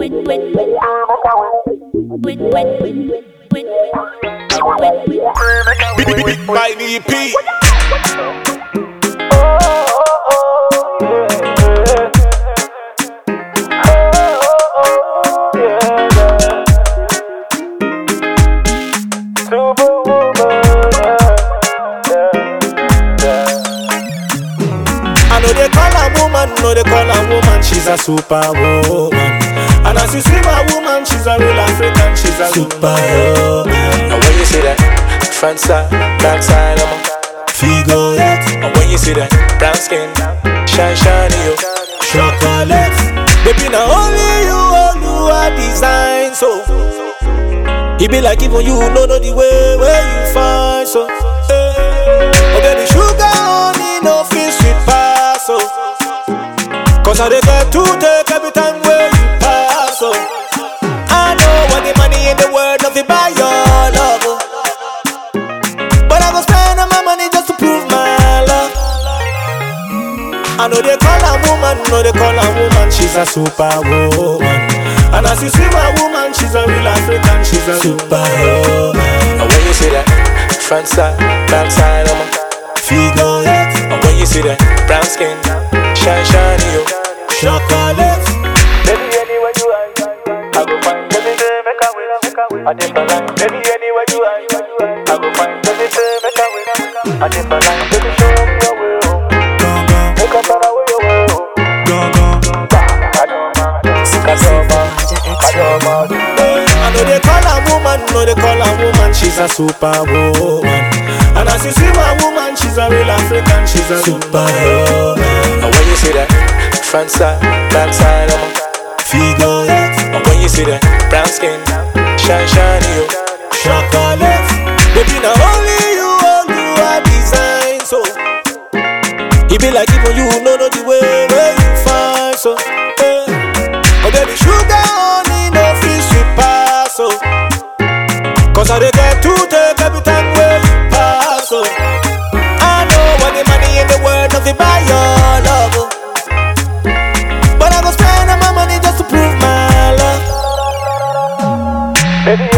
By the EP. I know they call a woman, she's a superwoman. And as you see my woman, she's a real African, she's a superwoman. And when you see that front side, back side, I'm a figure eight. And when you see that brown skin, shine, shiny, yo, chocolate. Baby, now only you are design, so it be like even you know the way where you find, so okay, the sugar honey no fish sweet pass, so cause I dey get to take every time where you pass, so I know what the money in the world of it buy your love, but I go spend all my money just to prove my love. I know they call a woman, she's a superwoman. And as you see my woman, she's a real African, she's a superwoman. And when you see that front side, back side, I'm a figure eight. And when you see that brown skin, shine, shiny, yo, chocolate. baby, anywhere you are, I go find. Baby, say make a way, a different line. Baby, anywhere you are, I go find. Baby, say make a way, a different line. Baby, show me your way, oh. Make a better way, oh. I know they call a woman, she's a superwoman. And as you see my woman, she's a real African, she's a superwoman. And when you see that front side, back side, I'm a figure eight. And when you see that brown skin, shine, shiny, yo, chocolate. Baby, now only you are design, so it be like even you know the way where you find, so oh baby, sugar honey no fish sweet pass, so cause I dey get to take every time where you pass, so I know what the money in the world of it buy your love, but I go spend all my money just to prove my love. baby,